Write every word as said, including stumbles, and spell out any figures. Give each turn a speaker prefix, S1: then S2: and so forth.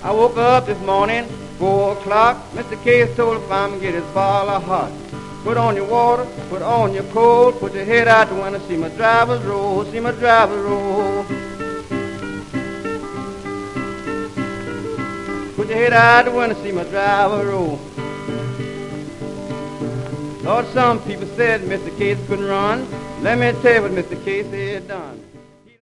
S1: I woke up this morning, four o'clock. Mister Case told the fireman get his boiler hot. Put on your water, put on your coat, put your head out the window, see my drivers roll, see my drivers roll. Put your head out the window, see my driver roll. Lord, some people said Mister Case couldn't run. Let me tell you what Mister Case had done.